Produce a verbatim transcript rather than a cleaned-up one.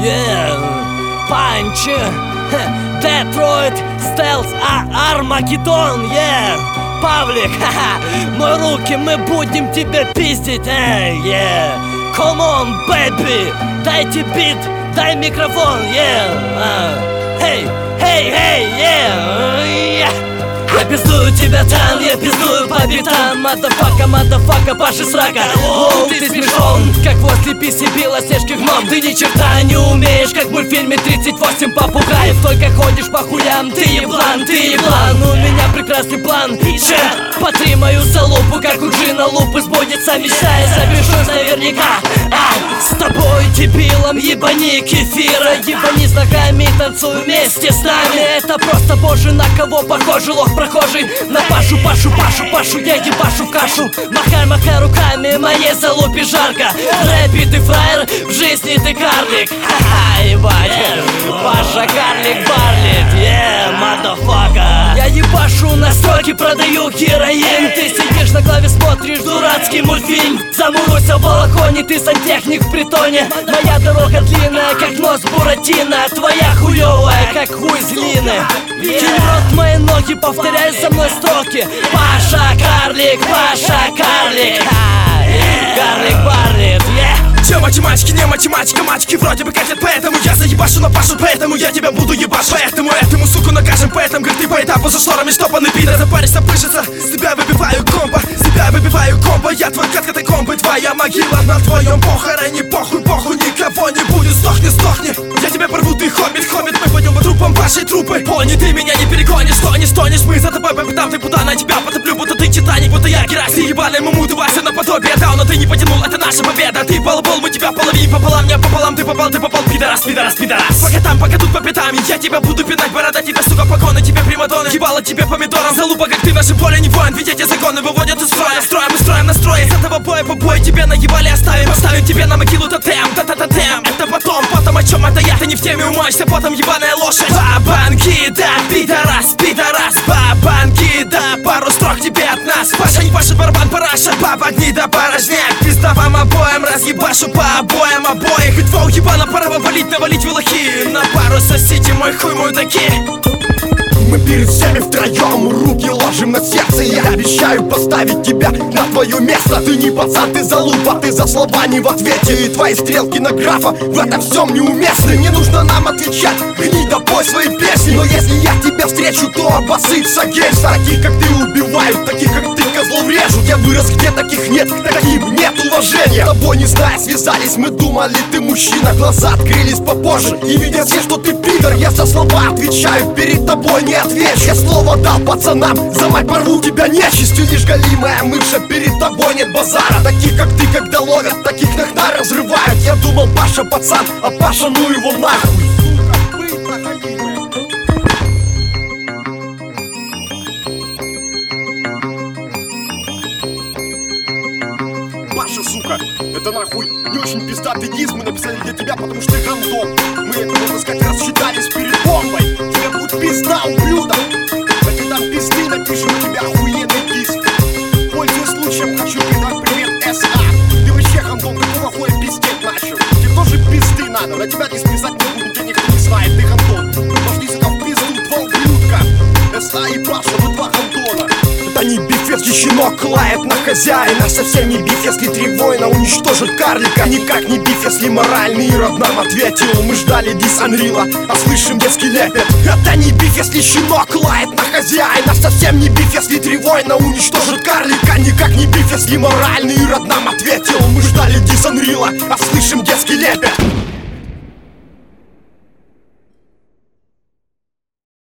yeah. Панч, Детройт, Стелс, Армагеддон, yeah. Павлик, ха-ха, мы руки, мы будем тебя пиздить, эй, yeah. Come on, baby, дайте бит, дай микрофон, yeah. Эй, эй, эй, yeah. Я пиздую тебя там, я пиздую по битам. Мадафака, мадафака, Паши срака. Оу, ты смешон, как возле писи белоснежки гном. Ты ни черта не умеешь, как в мультфильме тридцать восемь попугаев. Только ходишь по хуям, ты еблан, ты еблан. У меня прекрасный план, чем потри мою залупу, как у Джина Лупы сбудется мечта. Я совершусь наверняка, а, с тобой дебилом ебани кефира. Ебани с ногами, танцуй вместе с нами. Это просто боже, на кого похожий лох прохожий. На Пашу, Пашу, Пашу, Пашу, я ебашу в кашу. Махай, махай руками, моей залупе жарко. В рэпе ты фраер, в жизни ты карлик. Ха-ха, ебать, Паша карлик барлит, yeah, motherfucker. Я ебашу на стойке, продаю героин. Ты сидишь на клаве, смотришь дурацкий мультфильм. Замуруйся в балахоне, ты сантехник в притоне. Моя дорога длинная, как нос Буратино. Твоя хуёвая, как хуй с глины. Кинь в рот мои ноги, повторяй за мной строки. Паша карлик, Паша карлик, карлик барлит, yeah. Все математики, не математика, матики вроде бы катят. Поэтому я заебашу на Пашу, поэтому я тебя буду ебашить. Поэтому этому суку накажем, поэтому как ты по этапу за шторами штопанный пидор. Запаришься, пышется, с тебя выбиваю комбо, с тебя выбиваю комбо. Я твой кат катакомбы, твоя могила на твоем похороне. Похуй, похуй, никого не будет, сдохни, сдохни. Я тебя порву, ты хоббит, хоббит. Мы пойдем по трупам вашей трупы. Пони, ты меня не перегонишь, что не стонешь. Мы за тобой по пятам, ты куда на тебя потоплю. Будто ты Титаник, будто я Геракс. Ты ебаный мумут, Вася наподобие. Да, но ты не потянул, это наша победа. Ты полубол, мы тебя половим пополам, не пополам. Ты попал, ты попал, пидорас, пидорас, пидорас. Пока там, пока тут по пятам, я тебя буду пинать. Борода тебе, сука, погоны, тебе примадонны. Ебало тебе помидором, залупа, как ты в нашем поле не воин. Ведь эти законы выводят из строя. Строим, мы строим настрой. С этого боя по бою тебе наебали оставим. Поставим тебе на могилу тотем, та-та-та-тем. Это потом, потом о чем это я? Ты не в теме, умоешься потом, ебаная лошадь. Бабангида, пидорас, пидорас. Бабангида, пару строк тебе от нас. Паша, не Паша, барабан, параша. Баба, гнида, порожняк. Пизда вам обоим, разъебашу по обоим обоих. И два уебана, пора валить, навалить вилахи. На пару сосите мой хуй, мой таки. Мы перед всеми втроем руки ложим на сердце. Я обещаю поставить тебя на твое место. Ты не пацан, ты залупа, ты за слова не в ответе. И твои стрелки на графа в этом всем неуместны. Не нужно нам отвечать, гни да пой свои песни. Но если я тебя встречу, то обоссытся гель. Таких как ты убивают, таких как ты козлов режут. Я вырос, где таких нет, к таким нет уважения. С тобой не зная связались, мы думали, ты мужчина. Глаза открылись попозже и видят все, что ты пидор. Я за слова отвечаю, перед тобой не отвечу. Я слово дал пацанам, за мать порву тебя нечистью. Лишь голимая мыша, перед тобой нет базара. Таких как ты, когда ловят, таких нахна разрывают. Я думал, Паша пацан, а Паша ну его нахуй. Паша, сука, это нахуй не очень пиздатый диск. Мы написали для тебя, потому что ты гандон. Мы, это можно сказать, рассчитались перед бомбой. Тебе будет пизда, ублюдок. Если там пизды, напишем у тебя охуенный диск. Пользуясь случаем, хочу передать привет эс а. Ты вообще гандон, какого хуя пиздеть начал? Тебе тоже пизды надо, на тебя не списать не буду, тебя никто не знает, ты гандон. Пошли сюда в пизду, два ублюдка. эс а и Паша, вы два гандона. Это не биф, если щенок лает на хозяина. Совсем не биф, если три воина уничтожат карлика. Никак не биф, если моральный род нам ответил. Мы ждали дис Анрила, а слышим детский лепет. Это не биф, если щенок лает на хозяина. Совсем не биф, если три воина уничтожат карлика. Никак не биф, если моральный род нам ответил. Мы ждали дис Анрила, а слышим детский лепет.